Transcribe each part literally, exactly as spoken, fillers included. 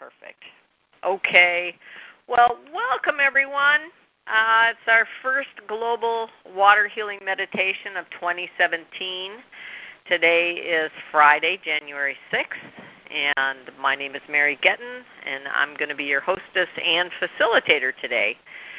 Perfect. Okay. Well, welcome everyone. Uh, it's our first global water healing meditation of twenty seventeen. Today is Friday, January sixth, and my name is Mary Getton, and I'm going to be your hostess and facilitator today.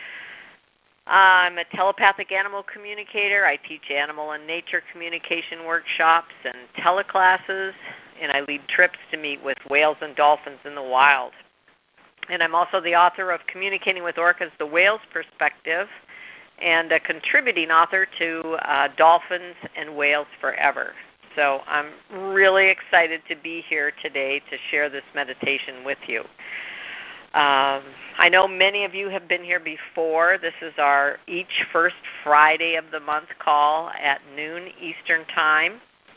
I'm a telepathic animal communicator. I teach animal and nature communication workshops and teleclasses, and I lead trips to meet with whales and dolphins in the wild. And I'm also the author of Communicating with Orcas, the Whale's Perspective, and a contributing author to uh, Dolphins and Whales Forever. So I'm really excited to be here today to share this meditation with you. Um, I know many of you have been here before. This is our each first Friday of the month call at noon Eastern Time.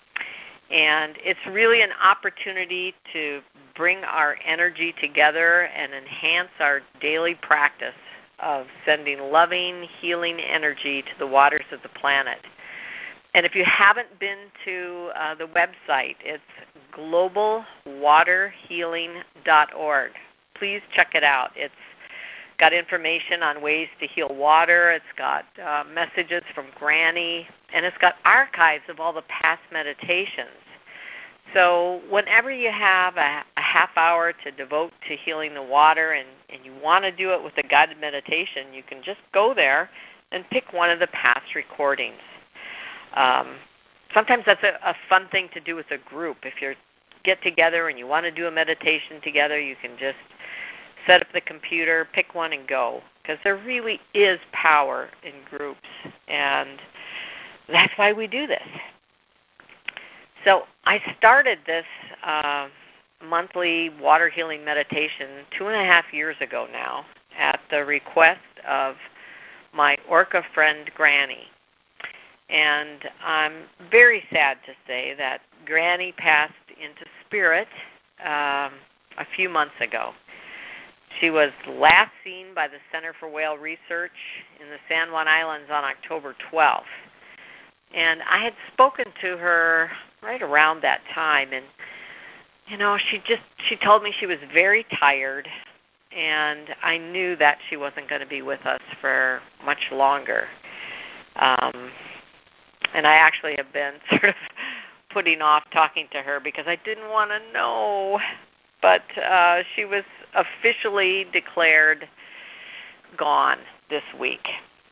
And it's really an opportunity to bring our energy together and enhance our daily practice of sending loving, healing energy to the waters of the planet. And if you haven't been to uh, the website, it's global water healing dot org. Please check it out. It's got information on ways to heal water. It's got uh, messages from Granny, and it's got archives of all the past meditations. So whenever you have a, a half hour to devote to healing the water and, and you want to do it with a guided meditation, you can just go there and pick one of the past recordings. Um, sometimes that's a, a fun thing to do with a group. If you get together and you want to do a meditation together, you can just set up the computer, pick one, and go. Because there really is power in groups, and that's why we do this. So I started this uh, monthly water healing meditation two and a half years ago now at the request of my orca friend, Granny. And I'm very sad to say that Granny passed into spirit um, a few months ago. She was last seen by the Center for Whale Research in the San Juan Islands on October twelfth. And I had spoken to her right around that time, and, you know, she just, she told me she was very tired, and I knew that she wasn't going to be with us for much longer. Um, and I actually have been sort of putting off talking to her because I didn't want to know. But uh, she was officially declared gone this week.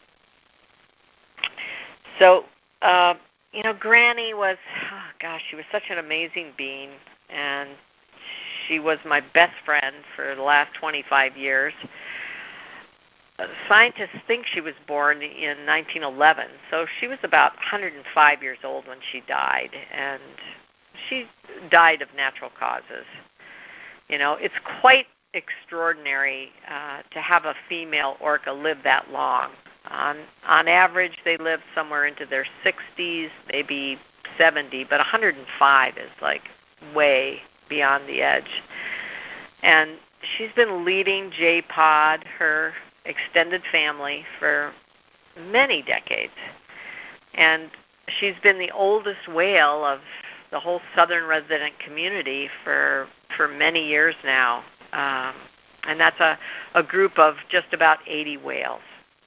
So, uh, you know, Granny was, oh gosh, she was such an amazing being, and she was my best friend for the last twenty-five years. Uh, scientists think she was born in nineteen eleven, so she was about one hundred five years old when she died, and she died of natural causes. You know, it's quite extraordinary uh, to have a female orca live that long. On, on average, they live somewhere into their sixties, maybe seventy, but one hundred five is like way beyond the edge. And she's been leading J-Pod, her extended family, for many decades. And she's been the oldest whale of the whole southern resident community for for many years now. Um, and that's a, a group of just about eighty whales.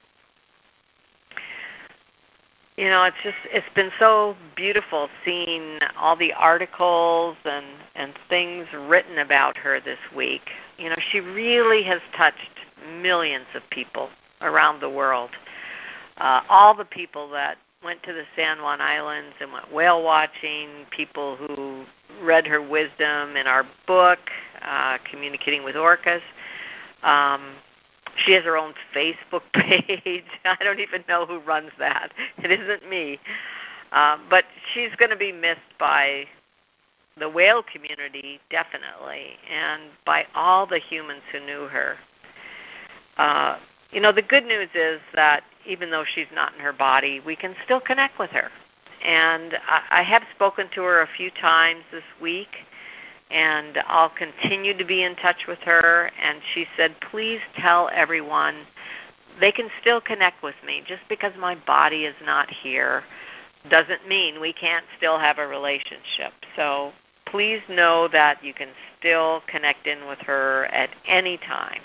You know, it's just, it's been so beautiful seeing all the articles and, and things written about her this week. You know, she really has touched millions of people around the world. Uh, all the people that went to the San Juan Islands and went whale watching, people who read her wisdom in our book, uh, Communicating with Orcas. Um, she has her own Facebook page. I don't even know who runs that. It isn't me. Uh, but she's going to be missed by the whale community, definitely, and by all the humans who knew her. Uh, you know, the good news is that even though she's not in her body, we can still connect with her. And I, I have spoken to her a few times this week, and I'll continue to be in touch with her. And she said, please tell everyone they can still connect with me. Just because my body is not here doesn't mean we can't still have a relationship. So please know that you can still connect in with her at any time.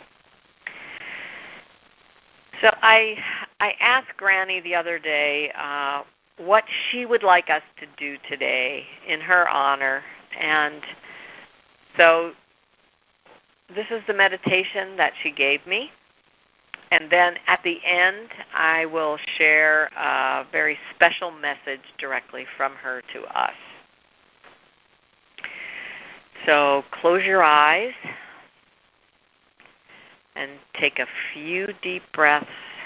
So I I asked Granny the other day uh, what she would like us to do today in her honor. And so this is the meditation that she gave me. And then at the end, I will share a very special message directly from her to us. So close your eyes and take a few deep breaths.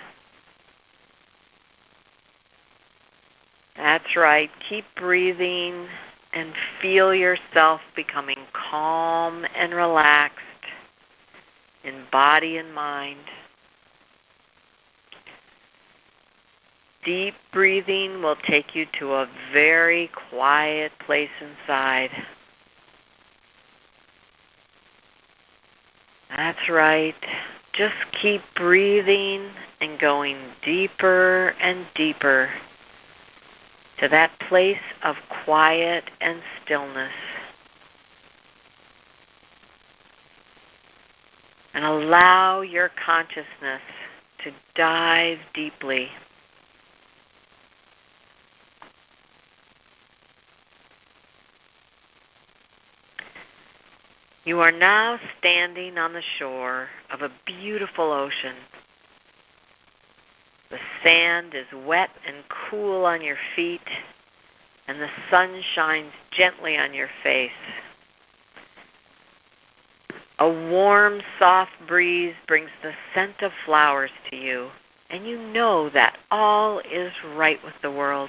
That's right. Keep breathing and feel yourself becoming calm and relaxed in body and mind. Deep breathing will take you to a very quiet place inside. That's right. Just keep breathing and going deeper and deeper to that place of quiet and stillness. And allow your consciousness to dive deeply. You are now standing on the shore of a beautiful ocean. The sand is wet and cool on your feet, and the sun shines gently on your face. A warm, soft breeze brings the scent of flowers to you, and you know that all is right with the world.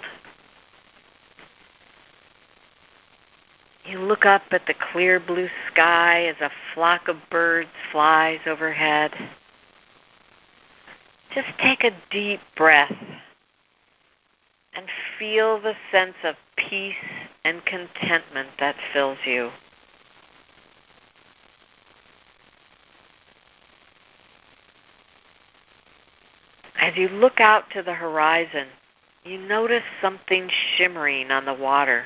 You look up at the clear blue sky as a flock of birds flies overhead. Just take a deep breath and feel the sense of peace and contentment that fills you. As you look out to the horizon, you notice something shimmering on the water.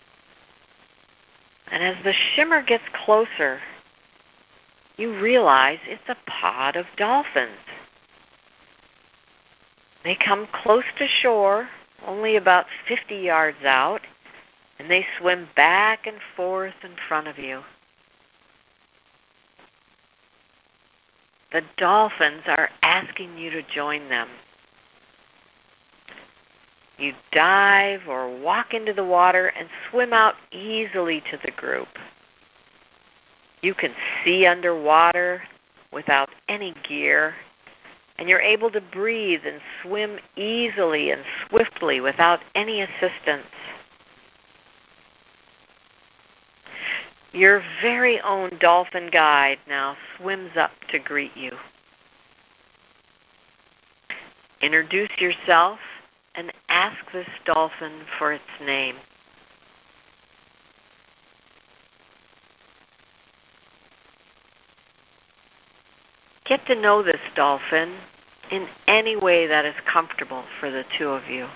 And as the shimmer gets closer, you realize it's a pod of dolphins. They come close to shore, only about fifty yards out, and they swim back and forth in front of you. The dolphins are asking you to join them. You dive or walk into the water and swim out easily to the group. You can see underwater without any gear, and you're able to breathe and swim easily and swiftly without any assistance. Your very own dolphin guide now swims up to greet you. Introduce yourself and ask this dolphin for its name. Get to know this dolphin in any way that is comfortable for the two of you.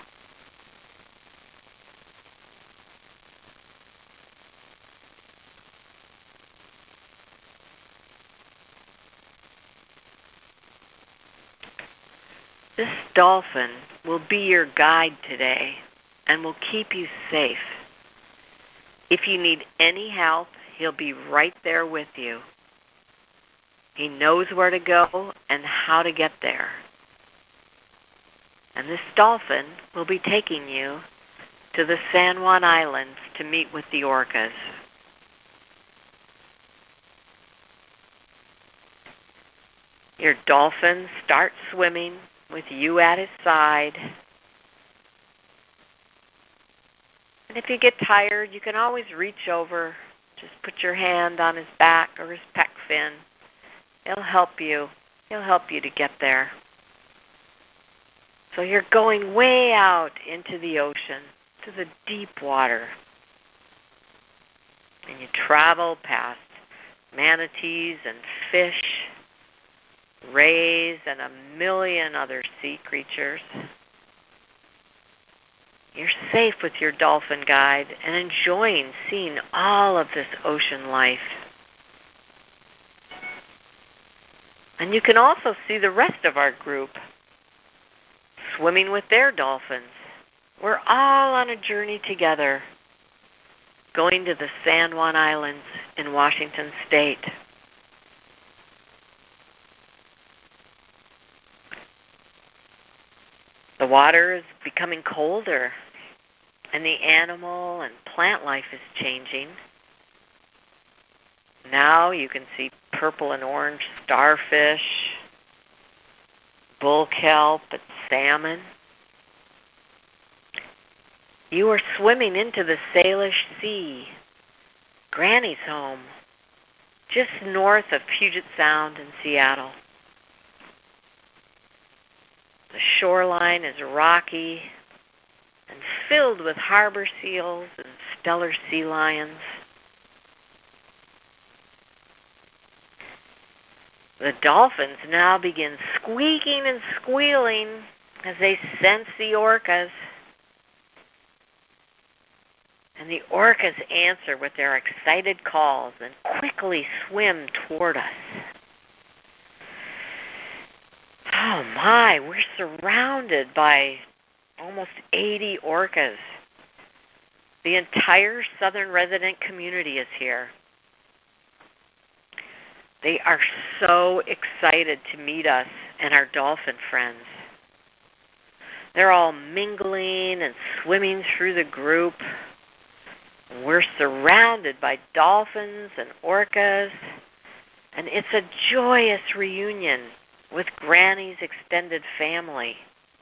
This dolphin will be your guide today and will keep you safe. If you need any help, he'll be right there with you. He knows where to go and how to get there. And this dolphin will be taking you to the San Juan Islands to meet with the orcas. Your dolphin starts swimming with you at his side. And if you get tired, you can always reach over, just put your hand on his back or his pec fin. He'll help you. He'll help you to get there. So you're going way out into the ocean, to the deep water. And you travel past manatees and fish, rays, and a million other sea creatures. You're safe with your dolphin guide and enjoying seeing all of this ocean life. And you can also see the rest of our group swimming with their dolphins. We're all on a journey together, going to the San Juan Islands in Washington State. The water is becoming colder, and the animal and plant life is changing. Now you can see purple and orange starfish, bull kelp, and salmon. You are swimming into the Salish Sea, Granny's home, just north of Puget Sound in Seattle. The shoreline is rocky and filled with harbor seals and stellar sea lions. The dolphins now begin squeaking and squealing as they sense the orcas. And the orcas answer with their excited calls and quickly swim toward us. Oh my, we're surrounded by almost eighty orcas. The entire southern resident community is here. They are so excited to meet us and our dolphin friends. They're all mingling and swimming through the group. We're surrounded by dolphins and orcas, and it's a joyous reunion with Granny's extended family.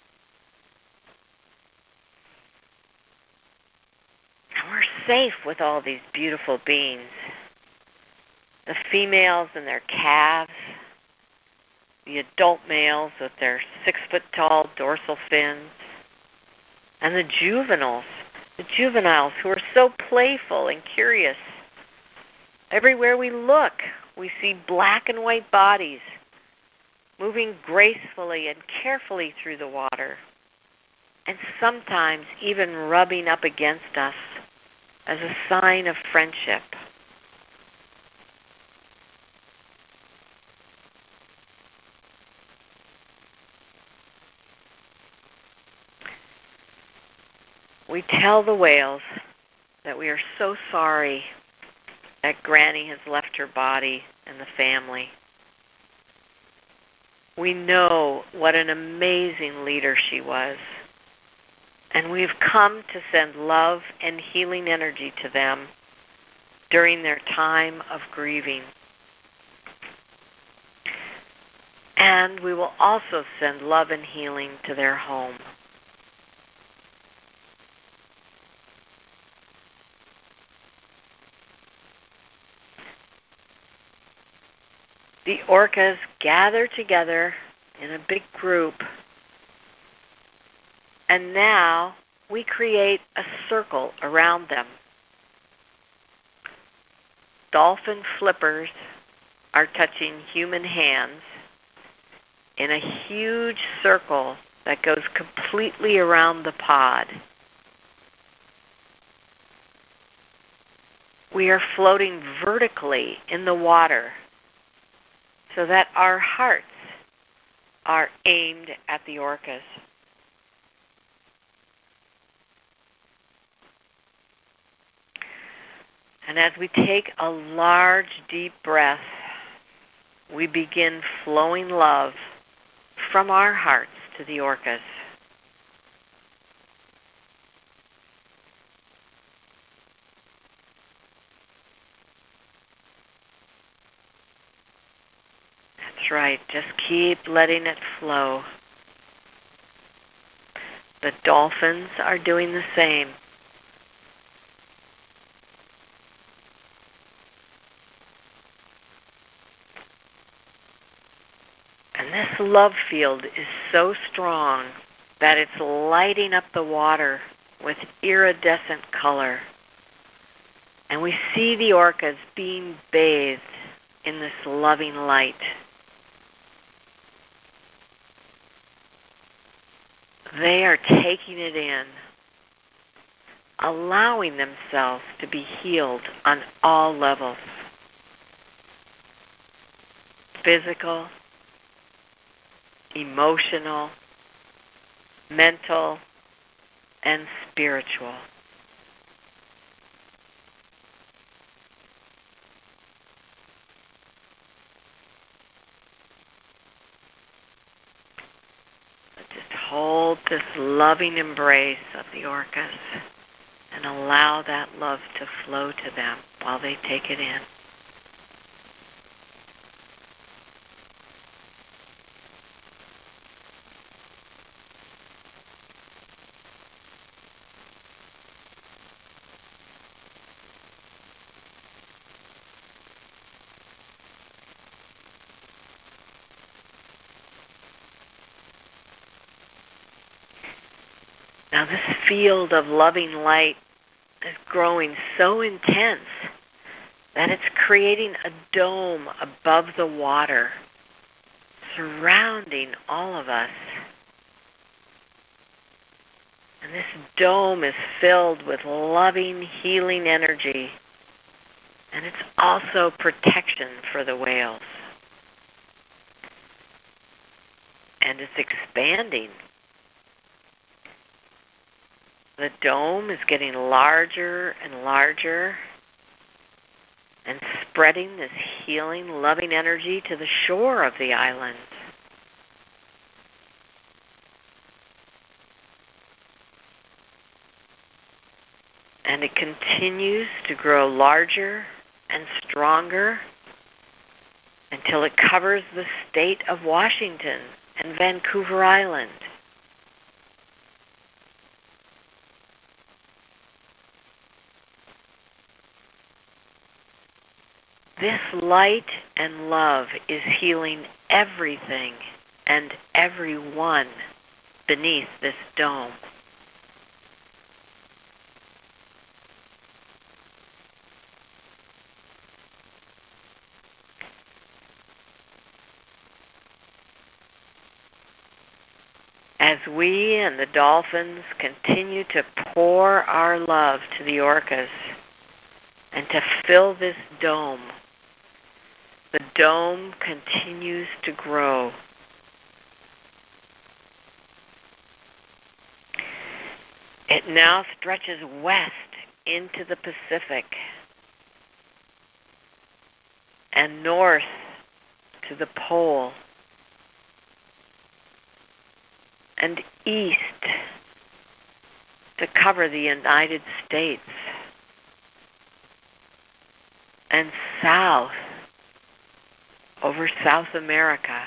And we're safe with all these beautiful beings. The females and their calves, the adult males with their six-foot-tall dorsal fins, and the juveniles, the juveniles who are so playful and curious. Everywhere we look, we see black and white bodies moving gracefully and carefully through the water, and sometimes even rubbing up against us as a sign of friendship. We tell the whales that we are so sorry that Granny has left her body and the family. We know what an amazing leader she was, and we've come to send love and healing energy to them during their time of grieving. And we will also send love and healing to their home. The orcas gather together in a big group, and now we create a circle around them. Dolphin flippers are touching human hands in a huge circle that goes completely around the pod. We are floating vertically in the water so that our hearts are aimed at the orcas. And as we take a large, deep breath, we begin flowing love from our hearts to the orcas. That's right. Just keep letting it flow. The dolphins are doing the same. And this love field is so strong that it's lighting up the water with iridescent color. And we see the orcas being bathed in this loving light. They are taking it in. allowing themselves to be healed on all levels: physical, emotional, mental, and spiritual. Just hold this loving embrace of the orcas and allow that love to flow to them while they take it in. Now this field of loving light is growing so intense that it's creating a dome above the water, surrounding all of us. And this dome is filled with loving, healing energy, and it's also protection for the whales. And it's expanding. The dome is getting larger and larger and spreading this healing, loving energy to the shore of the island. And it continues to grow larger and stronger until it covers the state of Washington and Vancouver Island. This light and love is healing everything and everyone beneath this dome. As we and the dolphins continue to pour our love to the orcas and to fill this dome, the dome continues to grow. It now stretches west into the Pacific and north to the pole and east to cover the United States and south over South America.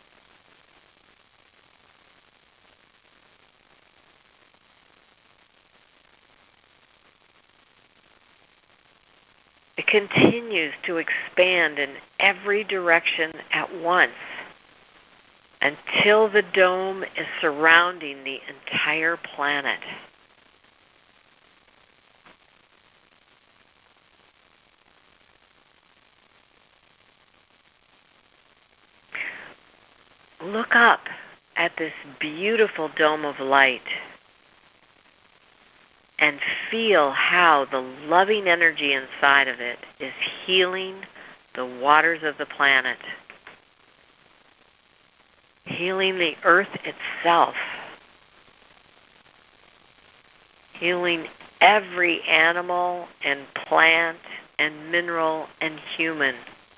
It continues to expand in every direction at once until the dome is surrounding the entire planet. Look up at this beautiful dome of light and feel how the loving energy inside of it is healing the waters of the planet, healing the earth itself, healing every animal and plant and mineral and human.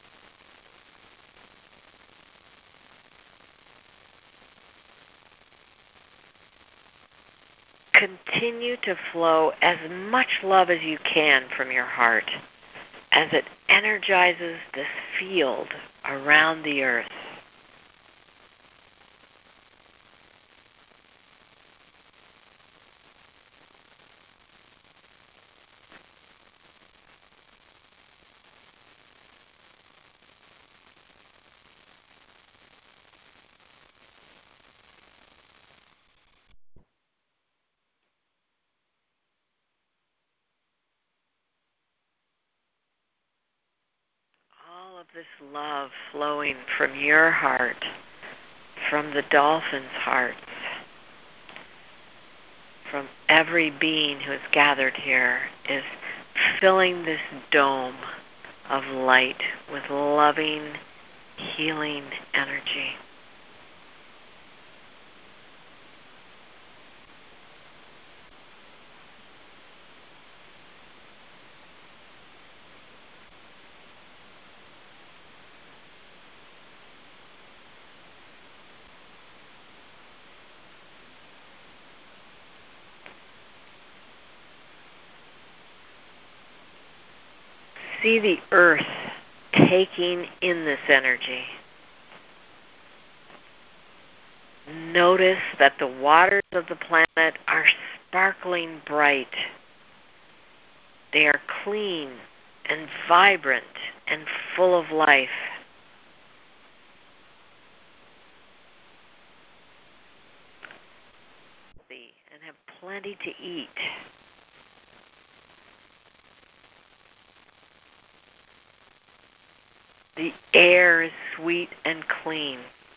Continue to flow as much love as you can from your heart as it energizes this field around the earth. All of this love flowing from your heart, from the dolphins' hearts, from every being who is gathered here is filling this dome of light with loving, healing energy. See the earth taking in this energy. Notice that the waters of the planet are sparkling bright. They are clean and vibrant and full of life. And have plenty to eat. The air is sweet and clean.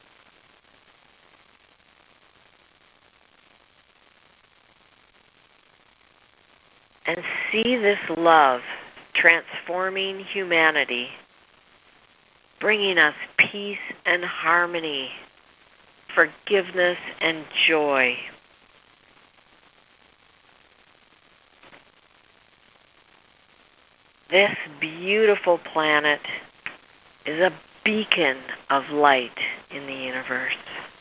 And see this love transforming humanity, bringing us peace and harmony, forgiveness and joy. This beautiful planet is a beacon of light in the universe.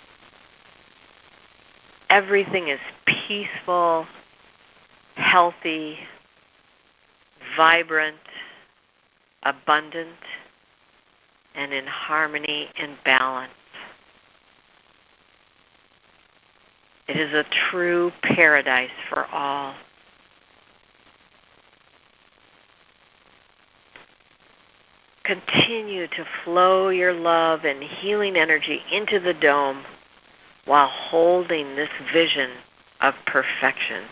Everything is peaceful, healthy, vibrant, abundant, and in harmony and balance. It is a true paradise for all. Continue to flow your love and healing energy into the dome while holding this vision of perfection.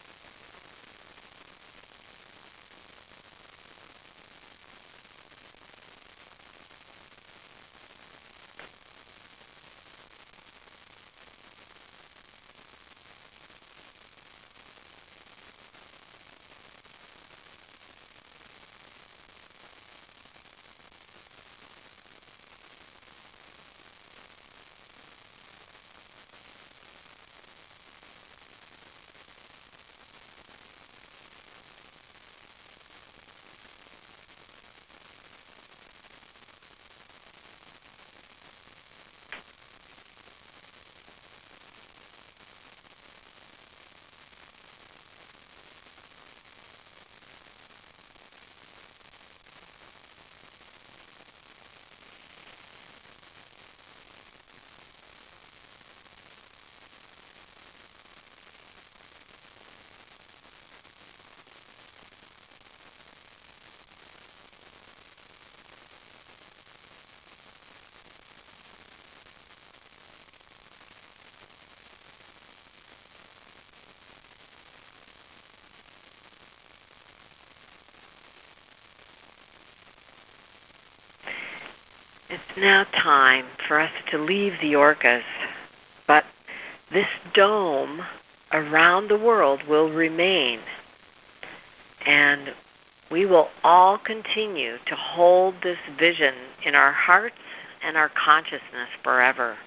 It's now time for us to leave the orcas, but this dome around the world will remain, and we will all continue to hold this vision in our hearts and our consciousness forever.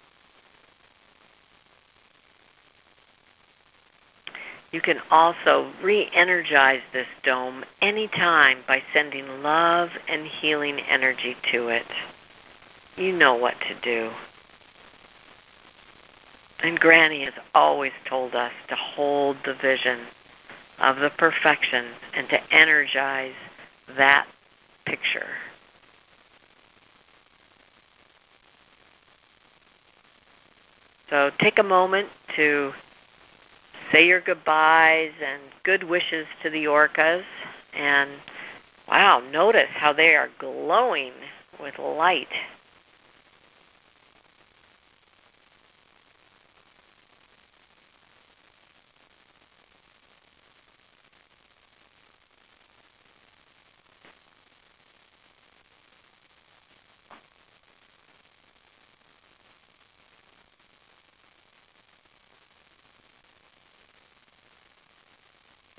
You can also re-energize this dome anytime by sending love and healing energy to it. You know what to do. And Granny has always told us to hold the vision of the perfection and to energize that picture. So take a moment to say your goodbyes and good wishes to the orcas. And wow, notice how they are glowing with light.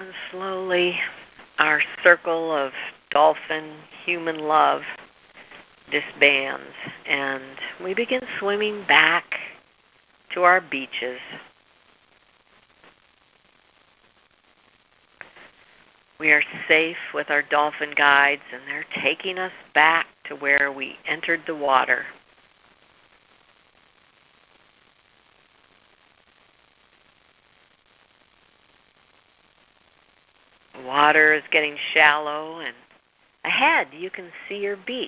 And slowly, our circle of dolphin human love disbands, and we begin swimming back to our beaches. We are safe with our dolphin guides, and they're taking us back to where we entered the water. The water is getting shallow, and ahead you can see your beach.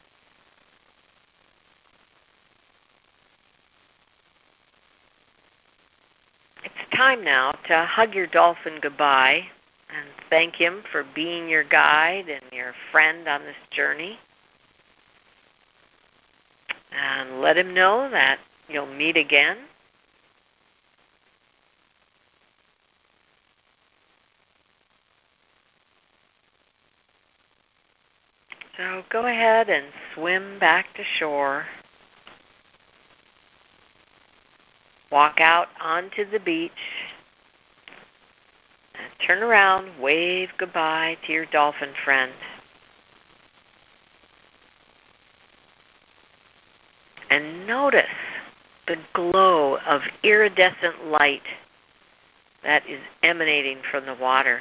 It's time now to hug your dolphin goodbye and thank him for being your guide and your friend on this journey. And let him know that you'll meet again. So go ahead and swim back to shore. Walk out onto the beach. And turn around, wave goodbye to your dolphin friend. And notice the glow of iridescent light that is emanating from the water.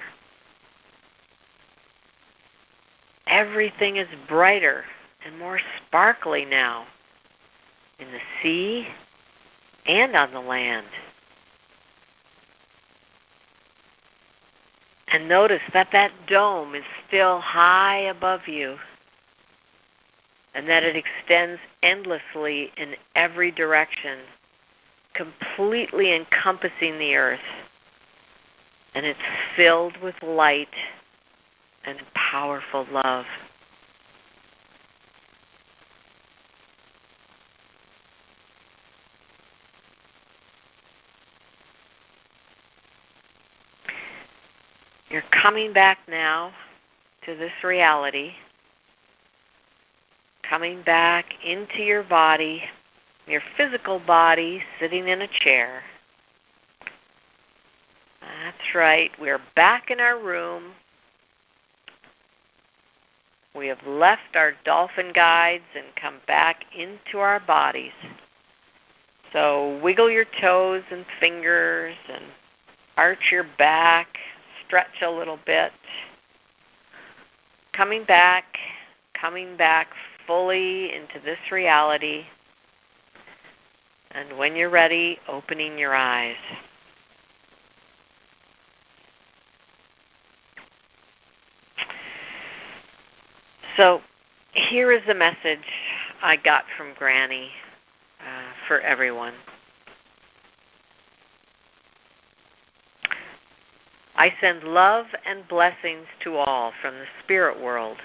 Everything is brighter and more sparkly now in the sea and on the land. And notice that that dome is still high above you and that it extends endlessly in every direction, completely encompassing the earth. And it's filled with light and powerful love. You're coming back now to this reality, coming back into your body, your physical body sitting in a chair. That's right, we're back in our room. We have left our dolphin guides and come back into our bodies. So wiggle your toes and fingers and arch your back, stretch a little bit. Coming back, coming back fully into this reality. And when you're ready, opening your eyes. So here is the message I got from Granny uh, for everyone. I send love and blessings to all from the spirit world.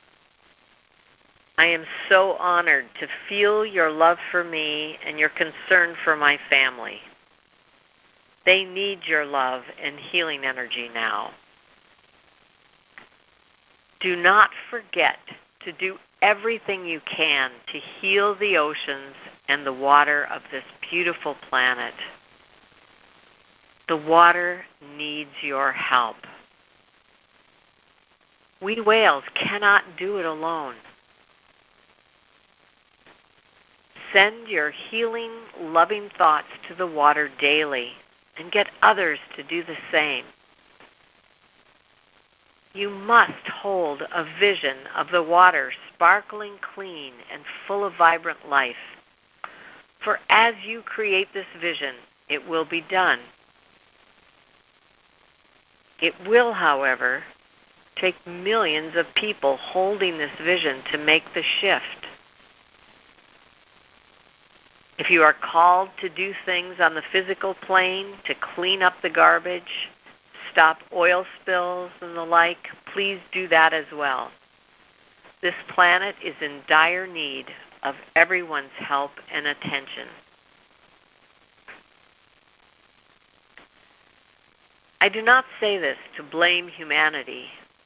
I am so honored to feel your love for me and your concern for my family. They need your love and healing energy now. Do not forget to do everything you can to heal the oceans and the water of this beautiful planet. The water needs your help. We whales cannot do it alone. Send your healing, loving thoughts to the water daily and get others to do the same. You must hold a vision of the water sparkling clean and full of vibrant life. For as you create this vision, it will be done. It will, however, take millions of people holding this vision to make the shift. If you are called to do things on the physical plane, to clean up the garbage, stop oil spills and the like, please do that as well. This planet is in dire need of everyone's help and attention. I do not say this to blame humanity.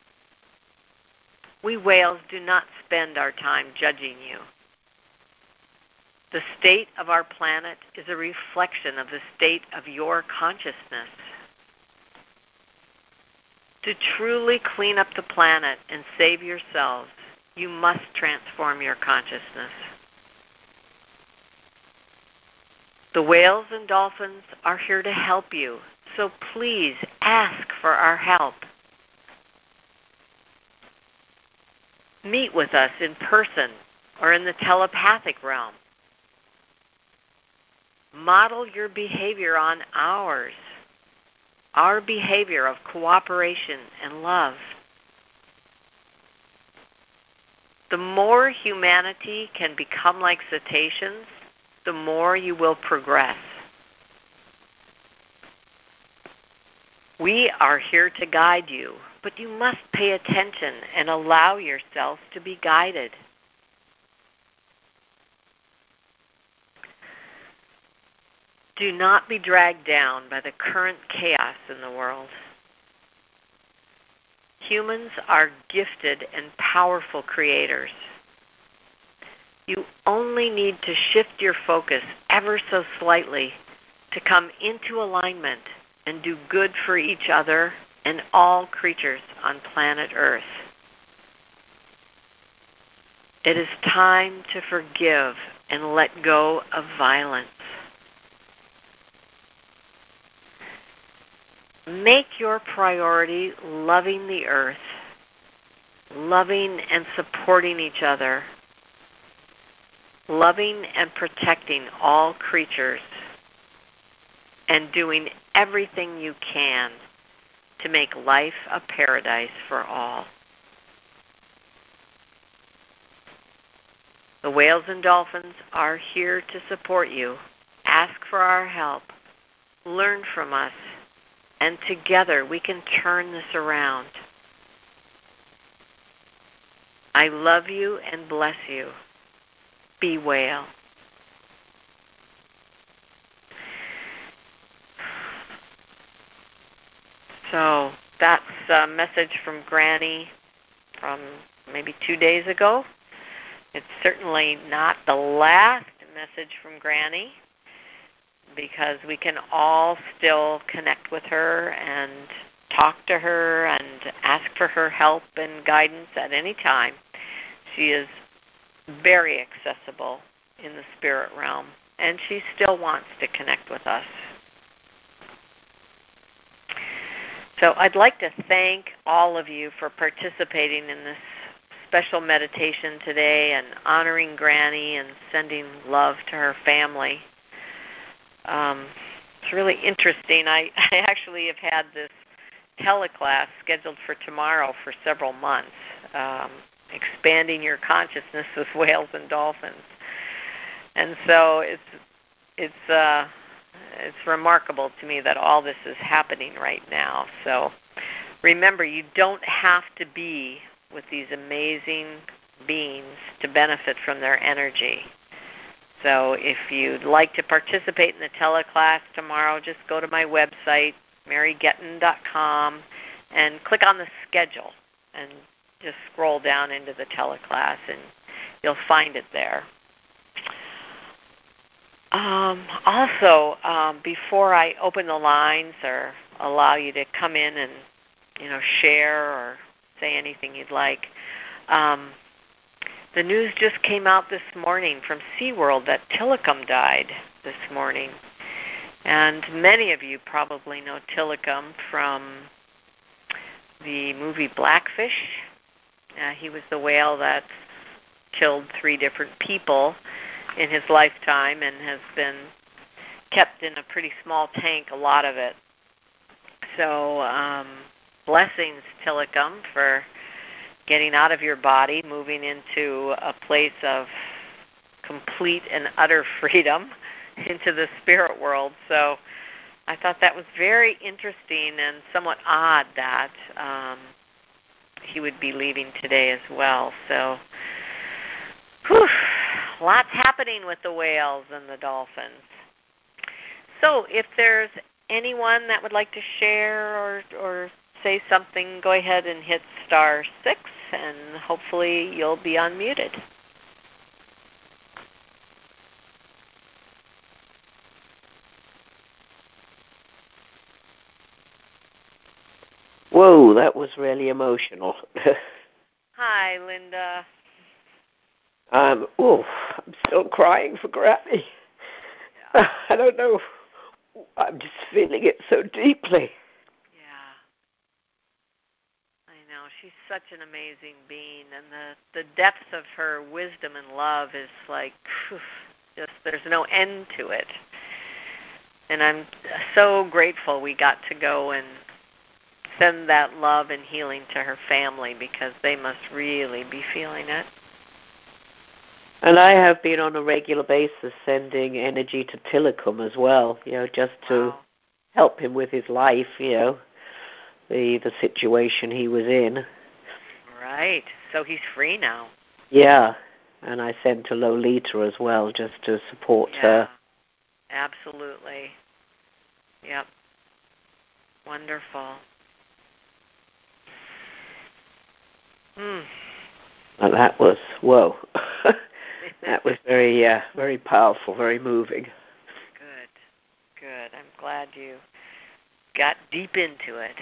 We whales do not spend our time judging you. The state of our planet is a reflection of the state of your consciousness. To truly clean up the planet and save yourselves, you must transform your consciousness. The whales and dolphins are here to help you, so please ask for our help. Meet with us in person or in the telepathic realm. Model your behavior on ours, our behavior of cooperation and love. The more humanity can become like cetaceans, the more you will progress. We are here to guide you, but you must pay attention and allow yourself to be guided. Do not be dragged down by the current chaos in the world. Humans are gifted and powerful creators. You only need to shift your focus ever so slightly to come into alignment and do good for each other and all creatures on planet Earth. It is time to forgive and let go of violence. Make your priority loving the earth, loving and supporting each other, loving and protecting all creatures, and doing everything you can to make life a paradise for all. The whales and dolphins are here to support you. Ask for our help. Learn from us. And together we can turn this around. I love you and bless you. Be whale. So that's a message from Granny from maybe two days ago. It's certainly not the last message from Granny, because we can all still connect with her and talk to her and ask for her help and guidance at any time. She is very accessible in the spirit realm, and she still wants to connect with us. So I'd like to thank all of you for participating in this special meditation today and honoring Granny and sending love to her family. Um, it's really interesting. I, I actually have had this teleclass scheduled for tomorrow for several months, um, expanding your consciousness with whales and dolphins. And so it's it's uh, it's remarkable to me that all this is happening right now. So remember, you don't have to be with these amazing beings to benefit from their energy. So if you'd like to participate in the teleclass tomorrow, just go to my website, mary getton dot com, and click on the schedule and just scroll down into the teleclass, and you'll find it there. Um, also, um, before I open the lines or allow you to come in and, you know, share or say anything you'd like, um, the news just came out this morning from SeaWorld that Tilikum died this morning. And many of you probably know Tilikum from the movie Blackfish. Uh, he was the whale that killed three different people in his lifetime and has been kept in a pretty small tank, a lot of it. So um, blessings, Tilikum, for getting out of your body, moving into a place of complete and utter freedom into the spirit world. So I thought that was very interesting and somewhat odd that um, he would be leaving today as well. So whew, lots happening with the whales and the dolphins. So if there's anyone that would like to share or, or say something, go ahead and hit star six, and hopefully you'll be unmuted. Whoa, that was really emotional. Hi, Linda. um, oh, I'm still crying for Granny. Yeah. I don't know. I'm just feeling it so deeply. Yeah. I know. She's such an amazing being, and the, the depth of her wisdom and love is like, whew, just there's no end to it. And I'm so grateful we got to go and send that love and healing to her family, because they must really be feeling it. And I have been on a regular basis sending energy to Tilikum as well, you know, just to Wow. help him with his life, you know, the the situation he was in. Right. So he's free now. Yeah. And I sent to Lolita as well, just to support yeah, her. Absolutely. Yep. Wonderful. Hmm. And that was, whoa. That was very, uh, very powerful, very moving. Good. Good. I'm glad you got deep into it.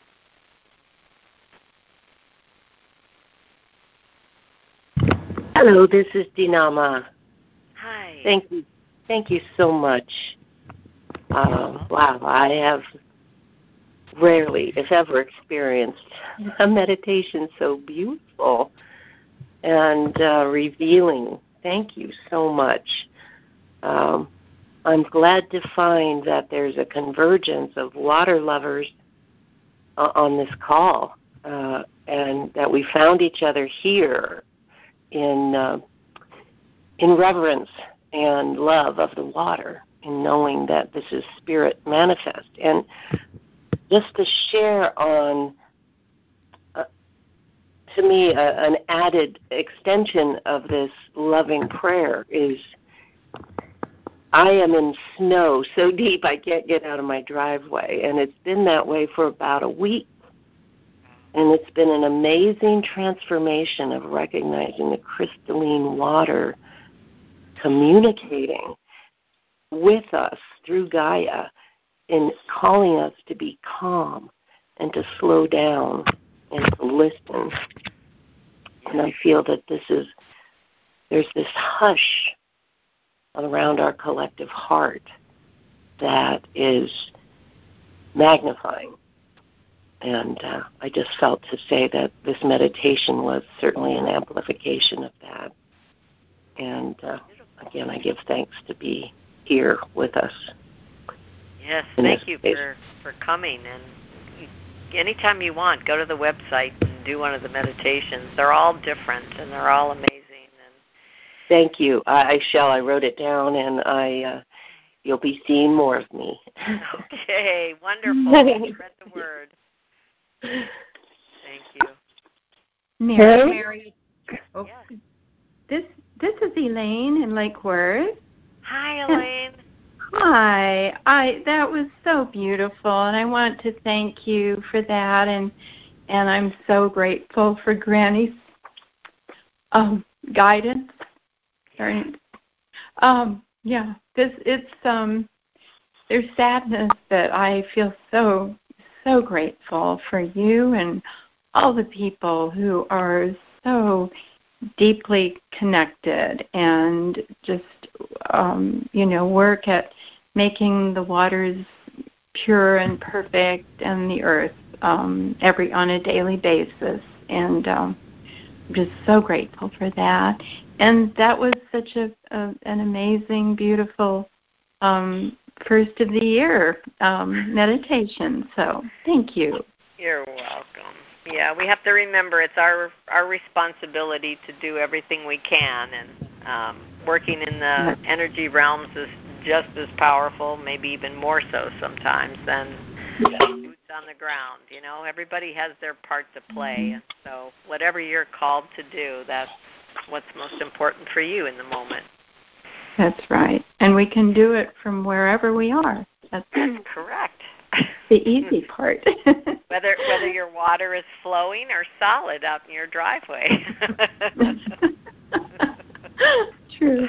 Hello, this is Dinama. Hi. Thank you. Thank you so much. Uh, wow, I have rarely, if ever, experienced a meditation so beautiful and uh, revealing. Thank you so much. Um, I'm glad to find that there's a convergence of water lovers uh, on this call, uh, and that we found each other here in uh, in reverence and love of the water, in knowing that this is spirit manifest. And just to share on, uh, to me, uh, an added extension of this loving prayer is, I am in snow so deep I can't get out of my driveway, and it's been that way for about a week. And it's been an amazing transformation of recognizing the crystalline water communicating with us through Gaia in calling us to be calm and to slow down and to listen. And I feel that this is, there's this hush around our collective heart that is magnifying. And uh, I just felt to say that this meditation was certainly an amplification of that. And uh, again, I give thanks to be here with us. Yes, thank you for, for coming. And anytime you want, go to the website and do one of the meditations. They're all different, and they're all amazing. And thank you. I, I shall. I wrote it down, and I uh, you'll be seeing more of me. Okay, wonderful. Spread the word. Thank you. Mary, Mary. Oh, yes. This this is Elaine in Lake Worth. Hi, Elaine. And, hi. I that was so beautiful, and I want to thank you for that. And and I'm so grateful for Granny's um, guidance. Yeah. Um, yeah. This it's um. There's sadness, but I feel so so grateful for you and all the people who are so deeply connected and just, um, you know, work at making the waters pure and perfect and the earth um, every on a daily basis. And um, I'm just so grateful for that. And that was such a, a an amazing, beautiful um, first of the year um, meditation. So thank you. You're welcome. Yeah, we have to remember it's our our responsibility to do everything we can, and um, working in the energy realms is just as powerful, maybe even more so sometimes than boots on the ground. You know, everybody has their part to play, and so whatever you're called to do, that's what's most important for you in the moment. That's right, and we can do it from wherever we are. That's, that's correct. The easy part. whether whether your water is flowing or solid out in your driveway. True.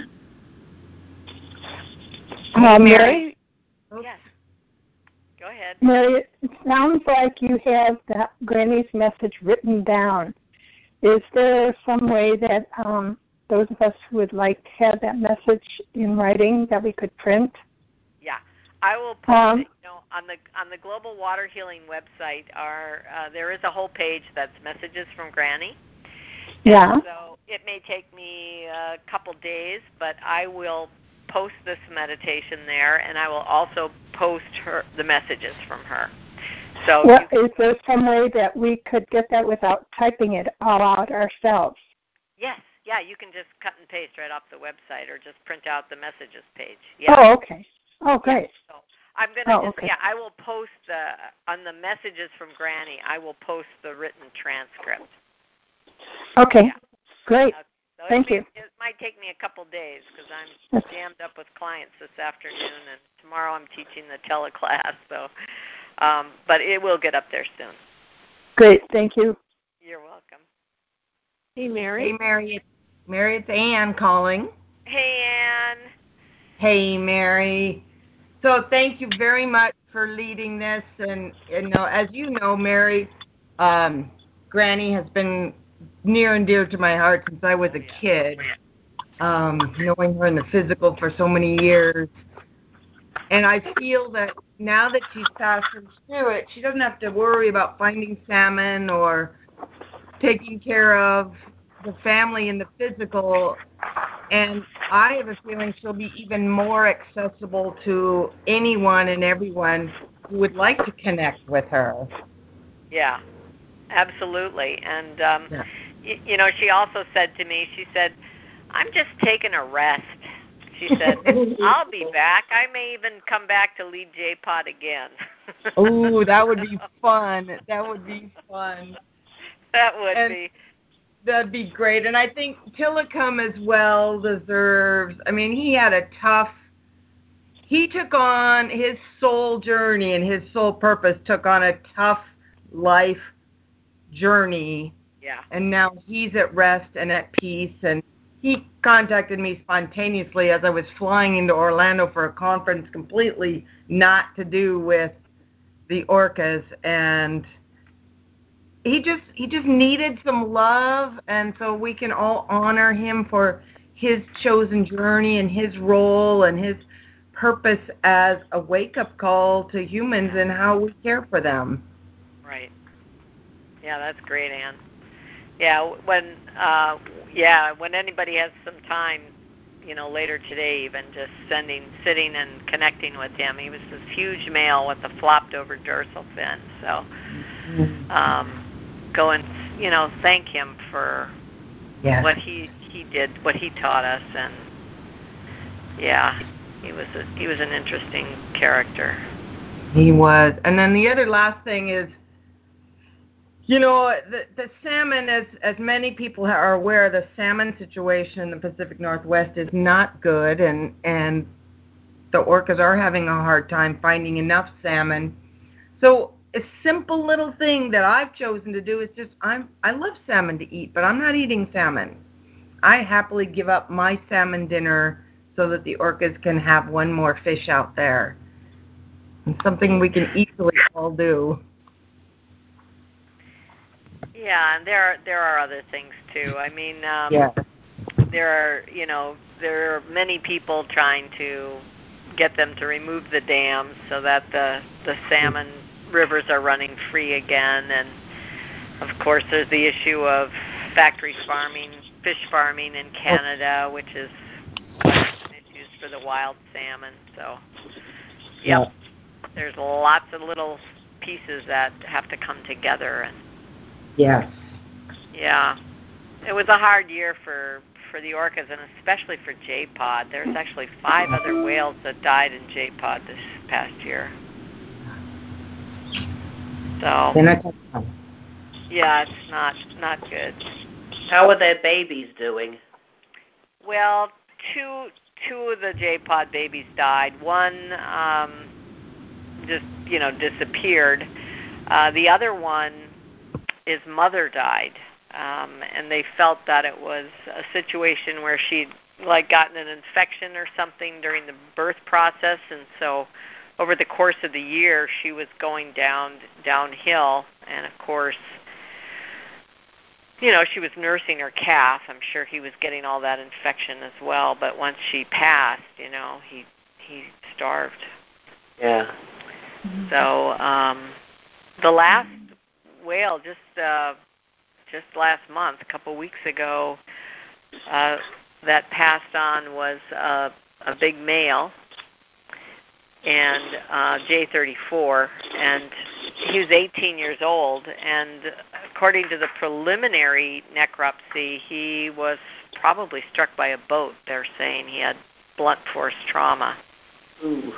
Uh, Mary? Yes. Go ahead. ahead. Mary, it sounds like you have the, Granny's message written down. Is there some way that um, those of us who would like to have that message in writing that we could print? Yeah, I will post um, it. You know, on the on the Global Water Healing website, are uh, there is a whole page that's messages from Granny. Yeah. And so it may take me a couple days, but I will post this meditation there, and I will also post her the messages from her. So, well, is there some way that we could get that without typing it all out ourselves? Yes, yeah, you can just cut and paste right off the website, or just print out the messages page. Yeah. Oh, okay. Oh, great. Yeah, so I'm gonna oh, just okay. yeah, I will post the on the messages from Granny. I will post the written transcript. Okay, yeah. great. Uh, so Thank it, you. It might take me a couple days because I'm That's... jammed up with clients this afternoon, and tomorrow I'm teaching the teleclass. So, um, but it will get up there soon. Great, thank you. You're welcome. Hey, Mary. Hey, Mary. It's, Mary, it's Ann calling. Hey, Ann. Hey, Mary. So thank you very much for leading this. And, you know, as you know, Mary, um, Granny has been near and dear to my heart since I was a kid, um, knowing her in the physical for so many years. And I feel that now that she's passed through it, she doesn't have to worry about finding salmon or taking care of the family in the physical. And I have a feeling she'll be even more accessible to anyone and everyone who would like to connect with her. Yeah, absolutely. And, um, yeah. y- you know, she also said to me, she said, I'm just taking a rest. She said, I'll be back. I may even come back to lead J-Pod again. Oh, that would be fun. That would be fun. That would and be. That'd be great. And I think Tillicum as well deserves, I mean, he had a tough, he took on his soul journey, and his soul purpose took on a tough life journey. Yeah. And now he's at rest and at peace. And he contacted me spontaneously as I was flying into Orlando for a conference completely not to do with the orcas. And he just he just needed some love, and so we can all honor him for his chosen journey and his role and his purpose as a wake-up call to humans and how we care for them. Right. Yeah, that's great, Ann. Yeah, when uh, yeah, when anybody has some time, you know, later today, even just sending, sitting and connecting with him. He was this huge male with a flopped-over dorsal fin. So, um, go and, you know, thank him for yes. what he he did, what he taught us, and yeah, he was a, he was an interesting character. He was. And then the other last thing is, you know, the, the salmon, as, as many people are aware, the salmon situation in the Pacific Northwest is not good, and, and the orcas are having a hard time finding enough salmon. So a simple little thing that I've chosen to do is just, I'm, I love salmon to eat, but I'm not eating salmon. I happily give up my salmon dinner so that the orcas can have one more fish out there. It's something we can easily all do. Yeah, and there are there are other things too. I mean, um, yeah. there are you know there are many people trying to get them to remove the dams so that the the salmon rivers are running free again. And of course, there's the issue of factory farming, fish farming in Canada, which is issues for the wild salmon. So, yep, yeah. There's lots of little pieces that have to come together. And yes. Yeah, it was a hard year for, for the orcas, and especially for J-Pod. There's actually five other whales that died in J-Pod this past year. So, yeah, it's not not good. How are their babies doing? Well, two two of the J-Pod babies died. One um, just, you know, disappeared. Uh, the other one, his mother died, um, and they felt that it was a situation where she'd like gotten an infection or something during the birth process, and so over the course of the year, she was going down downhill, and of course, you know, she was nursing her calf. I'm sure he was getting all that infection as well. But once she passed, you know, he he starved. Yeah. So um, the last whale, just uh, just last month, a couple weeks ago, uh, that passed on was uh, a big male, and uh, J thirty-four, and he was eighteen years old, and according to the preliminary necropsy, he was probably struck by a boat. They're saying he had blunt force trauma. Ooh.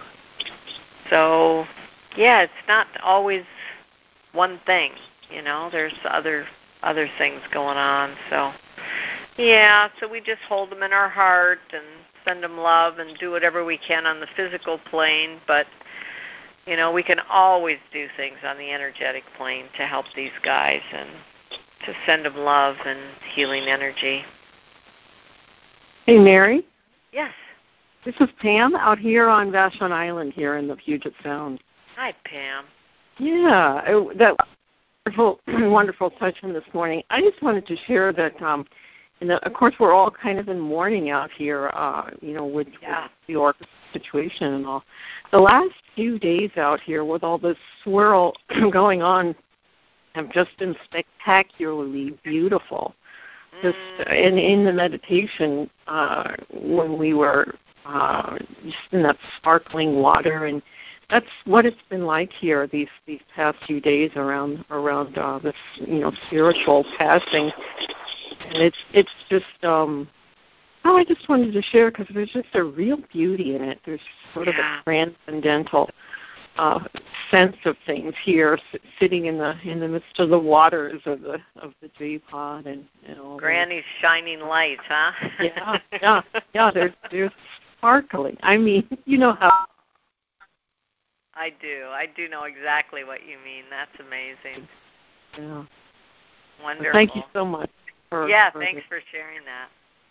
So, yeah, it's not always one thing, you know. There's other other things going on. So, yeah, so we just hold them in our heart and send them love and do whatever we can on the physical plane, but you know, we can always do things on the energetic plane to help these guys and to send them love and healing energy. Hey, Mary? Yes. This is Pam out here on Vashon Island here in the Puget Sound. Hi, Pam. Yeah, it, that wonderful, wonderful session this morning. I just wanted to share that, um, and the, of course, we're all kind of in mourning out here, uh, you know, with, yeah. with the orchestra situation and all. The last few days out here with all this swirl going on have just been spectacularly beautiful. Mm. Just in, in the meditation, uh, when we were uh, just in that sparkling water, and that's what it's been like here these these past few days around around uh, this you know spiritual passing, and it's it's just um, oh I just wanted to share because there's just a real beauty in it. There's sort of yeah. a transcendental uh, sense of things here, s- sitting in the in the midst of the waters of the of the J-Pod and you know. Granny's shining lights, huh? yeah, yeah, yeah. There's there's sparkling. I mean, you know how. I do. I do know exactly what you mean. That's amazing. Yeah. Wonderful. Well, thank you so much. For, yeah, for thanks this. for sharing that.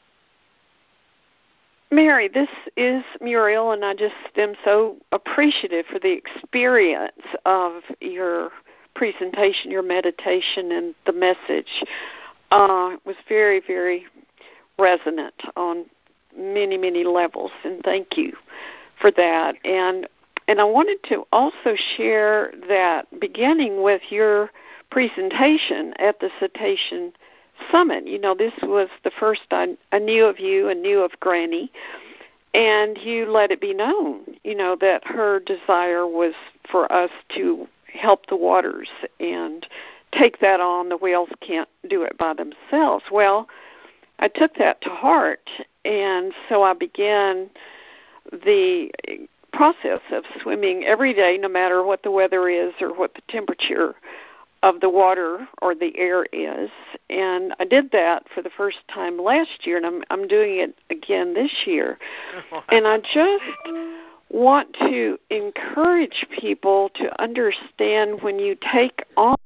Mary, this is Muriel, and I just am so appreciative for the experience of your presentation, your meditation, and the message. Uh, it was very, very resonant on many, many levels, and thank you for that. And and I wanted to also share that beginning with your presentation at the Cetacean Summit. You know, this was the first I, I knew of you and knew of Granny, and you let it be known, you know, that her desire was for us to help the waters and take that on. The whales can't do it by themselves. Well, I took that to heart, and so I began the process of swimming every day, no matter what the weather is or what the temperature of the water or the air is. And I did that for the first time last year, and I'm I'm doing it again this year. Wow. And I just want to encourage people to understand when you take on